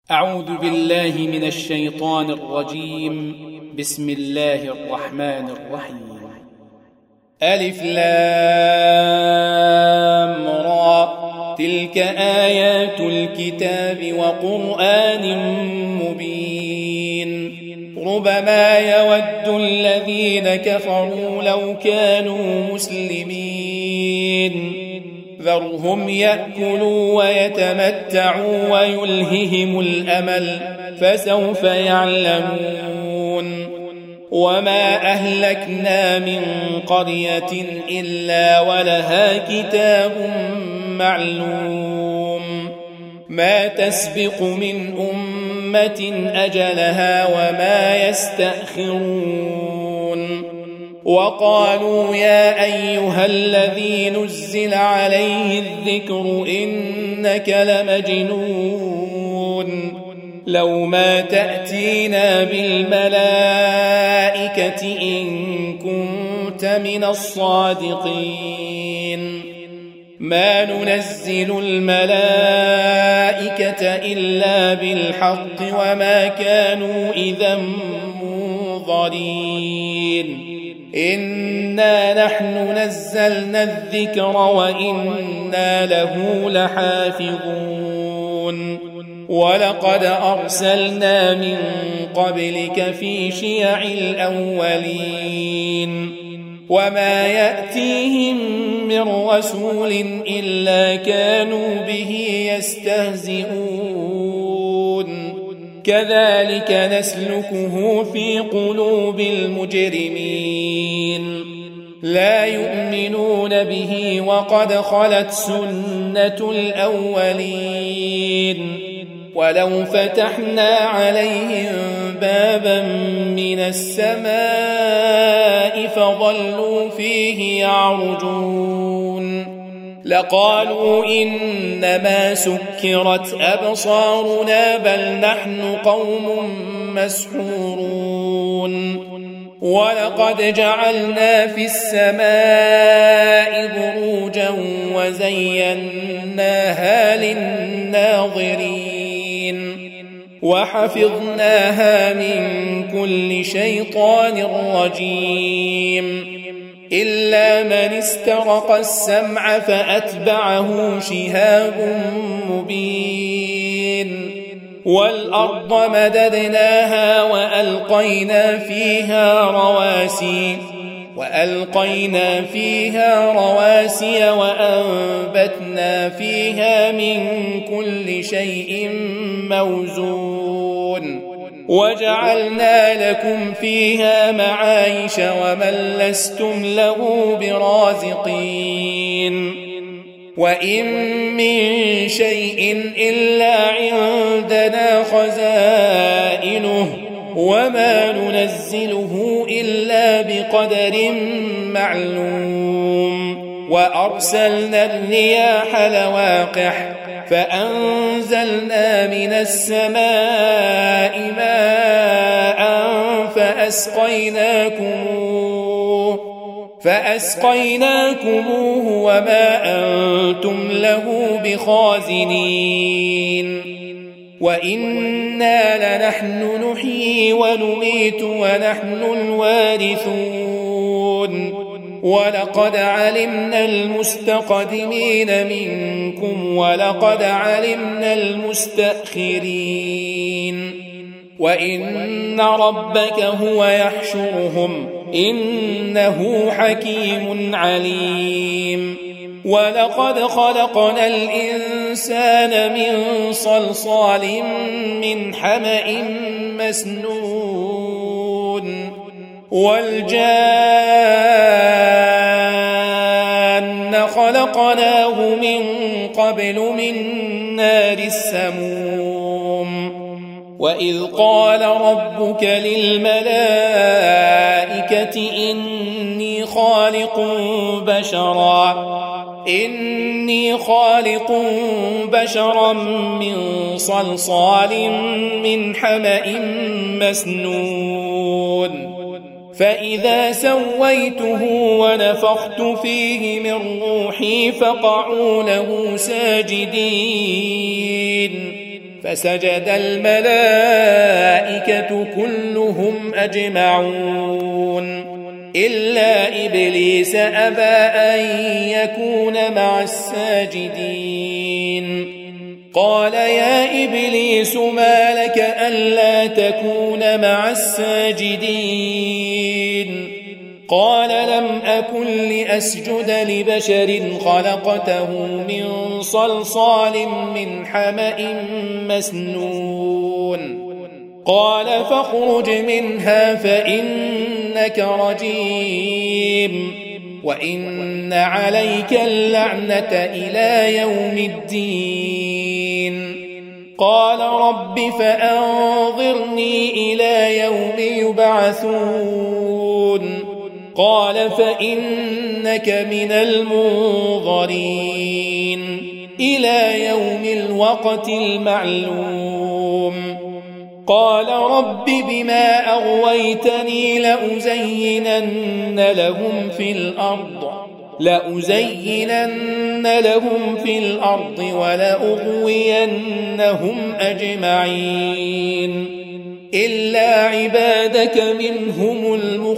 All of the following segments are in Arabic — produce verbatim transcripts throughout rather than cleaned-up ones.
أعوذ بالله من الشيطان الرجيم. بسم الله الرحمن الرحيم. ألف لام را، تلك آيات الكتاب وقرآن مبين. ربما يود الذين كفروا لو كانوا مسلمين، ذرهم يأكلوا ويتمتعوا ويلههم الأمل، فسوف يعلمون. وما أهلكنا من قرية إلا ولها كتاب معلوم، ما تسبق من أمة أجلها وما يستأخرون. وقالوا يا أيها الذي نزل عليه الذكر إنك لمجنون، لو ما تأتينا بالملائكة إن كنت من الصادقين. ما ننزل الملائكة إلا بالحق وما كانوا إذا منظرين. إنا نحن نزلنا الذكر وإنا له لحافظون. ولقد أرسلنا من قبلك في شيع الأولين، وما يأتيهم من رسول إلا كانوا به يستهزئون. كذلك نسلكه في قلوب المجرمين، لا يؤمنون به وقد خلت سنة الأولين. ولو فتحنا عليهم بابا من السماء فظلوا فيه يعرجون لقالوا إنما سكرت أبصارنا بل نحن قوم مسحورون. ولقد جعلنا في السماء بروجا وزيناها للناظرين، وحفظناها من كل شيطان رجيم إلا من استرق السمع فأتبعه شهاب مبين. والأرض مددناها وألقينا فيها رواسي وألقينا فيها رواسي وأنبتنا فيها من كل شيء موزون. وجعلنا لكم فيها معايش ومن لستم له برازقين. وإن من شيء إلا عندنا خزائنه وما ننزله إلا بقدر معلوم. وأرسلنا الرياح لواقح فأنزلنا من السماء ماء فأسقيناكموه فأسقيناكموه وما أنتم له بخازنين. وإنا لنحن نحيي ونميت ونحن الوارثون. ولقد علمنا المستقدمين منكم ولقد علمنا المستأخرين. وإن ربك هو يحشرهم إنه حكيم عليم. ولقد خلقنا الإنسان من صلصال من حمأ مسنون. والجان خلقناه من قبل من نار السموم. وإذ قال ربك للملائكة إني خالق بشرا إني خالق بشرا من صلصال من حمأ مسنون. فإذا سويته ونفخت فيه من روحي فقعوا له ساجدين فسجد الملائكة كلهم أجمعون إلا إبليس أبى أن يكون مع الساجدين قال يا إبليس ما لك ألا تكون مع الساجدين قال لم أكن لأسجد لبشر خلقته من صلصال من حمأ مسنون قال فاخرج منها فإنك رجيم وإن عليك اللعنة إلى يوم الدين قال رب فأنظرني إلى يوم يبعثون قال فإنك من المنظرين إلى يوم الوقت المعلوم قال رب بما أغويتني لأزينن لهم في الأرض لأزينن لهم في الأرض ولأغوينهم أجمعين إلا عبادك منهم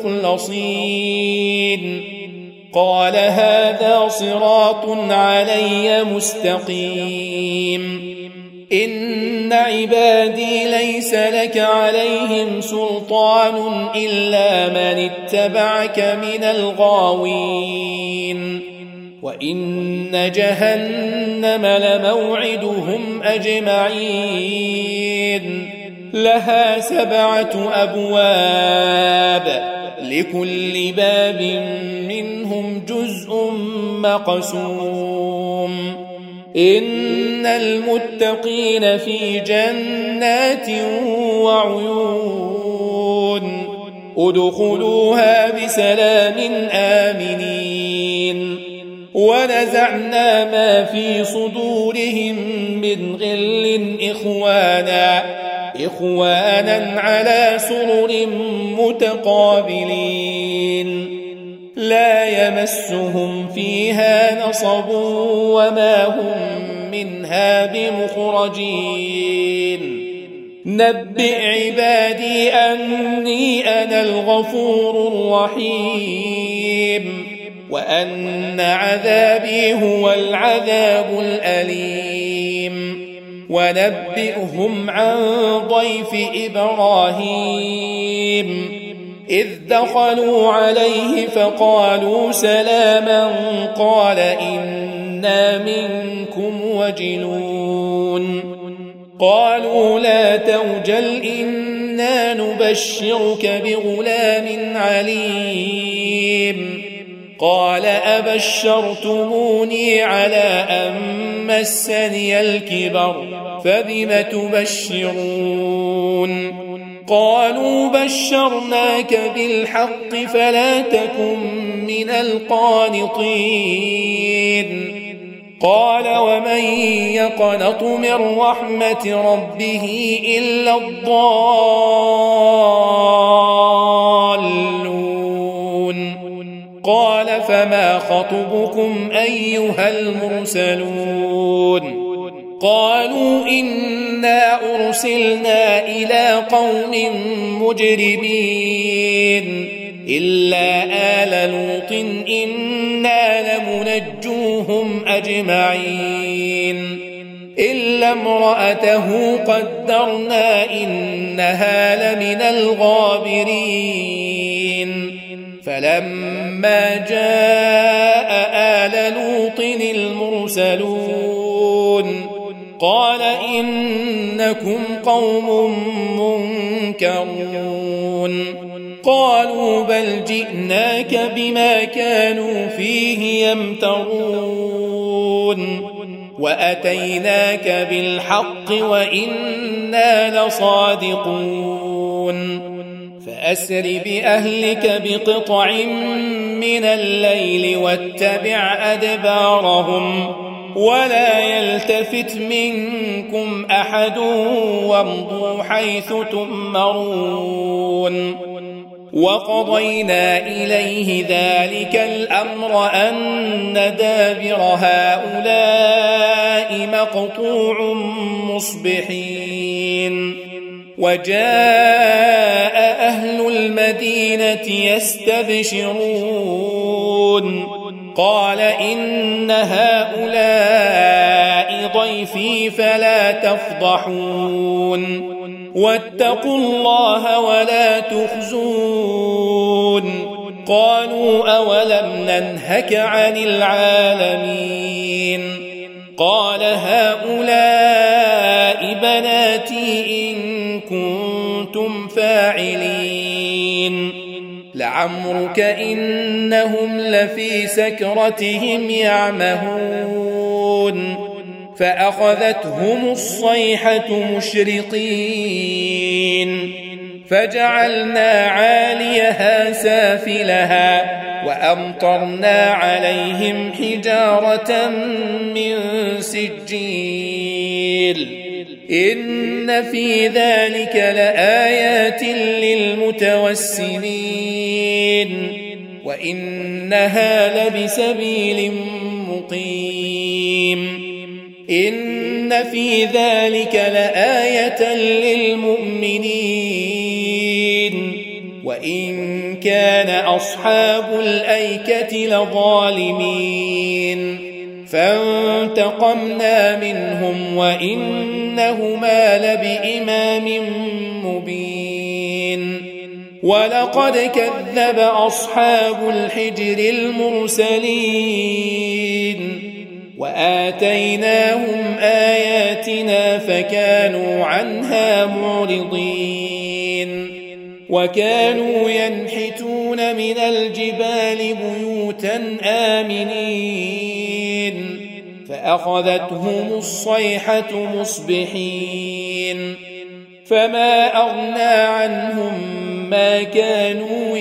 المخلصين قال هذا صراط علي مستقيم إن عبادي ليس لك عليهم سلطان إلا من اتبعك من الغاوين وإن جهنم لموعدهم أجمعين لها سبعة أبواب لكل باب منهم جزء مقسوم إن المتقين في جنات وعيون ادخلوها بسلام آمنين ونزعنا ما في صدورهم من غل إخوانا إخوانا على سرر متقابلين لا يمسهم فيها نصب وما هم منها بمخرجين نبئ عبادي أني أنا الغفور الرحيم وأن عذابي هو العذاب الأليم ونبئهم عن ضيف إبراهيم إذ دخلوا عليه فقالوا سلاما قال إنا منكم وجلون قالوا لا توجل إنا نبشرك بغلام عليم قال أبشرتموني على أن مسني الكبر فبم تبشرون قالوا بشرناك بالحق فلا تكن من القانطين قال ومن يقنط من رحمة ربه إلا الضالون قال فما خطبكم أيها المرسلون قالوا إنا أرسلنا إلى قوم مجرمين إلا آل لوط إنا لمنجوهم أجمعين إلا امرأته قدرنا إنها لمن الغابرين فلما جاء آل لوط المرسلون قال إنكم قوم منكرون قالوا بل جئناك بما كانوا فيه يمترون وأتيناك بالحق وإنا لصادقون فأسر بأهلك بقطع من الليل واتبع أدبارهم ولا يلتفت منكم أحد وامضوا حيث تؤمرون وقضينا إليه ذلك الأمر أن دابر هؤلاء مقطوع مصبحين وجاء أهل المدينة يستبشرون قال إن هؤلاء ضيفي فلا تفضحون واتقوا الله ولا تخزون قالوا أولم ننهك عن العالمين قال هؤلاء بناتي إن كنتم فاعلين لعمرك إنهم لفي سكرتهم يعمهون فأخذتهم الصيحة مشرقين فجعلنا عاليها سافلها وأمطرنا عليهم حجارة من سجيل إن في ذلك لآيات للمتوسمين وإنها لبسبيل مقيم إن في ذلك لآية للمؤمنين وإن كان أصحاب الأيكة لظالمين فانتقمنا منهم وإنهما لبإمام مبين ولقد كذب أصحاب الحجر المرسلين وآتيناهم آياتنا فكانوا عنها معرضين وكانوا ينحتون من الجبال بيوتا آمنين فأخذتهم الصيحة مصبحين فما أغنى عنهم ما كانوا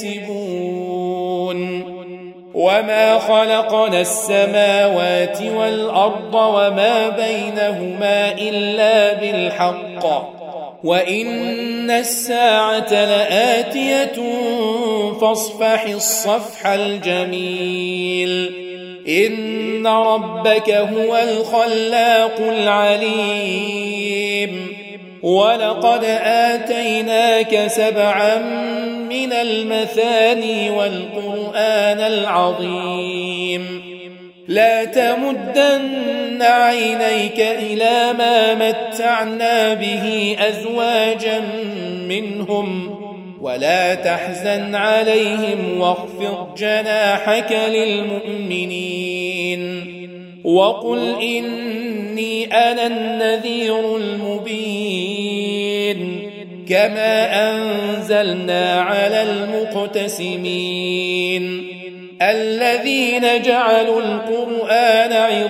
يكسبون وما خلقنا السماوات والأرض وما بينهما إلا بالحق وإن الساعة لآتية فاصفح الصفح الجميل إن ربك هو الخلاق العليم ولقد آتيناك سبعا من المثاني والقرآن العظيم لا تمدن عينيك إلى ما متعنا به أزواجا منهم ولا تحزن عليهم واخفض جناحك للمؤمنين وقل إني أنا النذير المبين كما أنزلنا على المقتسمين الذين جعلوا القرآن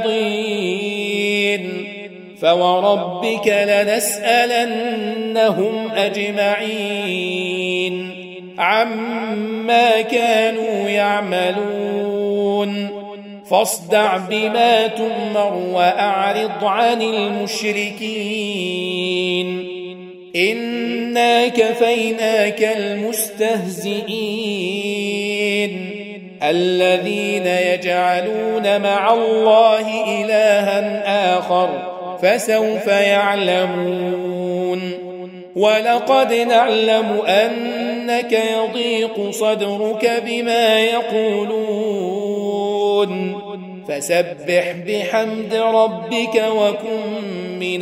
عضين فوربك لنسألنهم أجمعين عما كانوا يعملون فاصدع بما تؤمر وأعرض عن المشركين إنا كفيناك المستهزئين الذين يجعلون مع الله إلها آخر فسوف يعلمون ولقد نعلم أنك يضيق صدرك بما يقولون فسبح بحمد ربك وكن من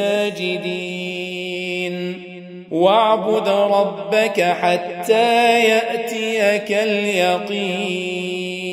الساجدين واعبد ربك حتى يأتيك اليقين.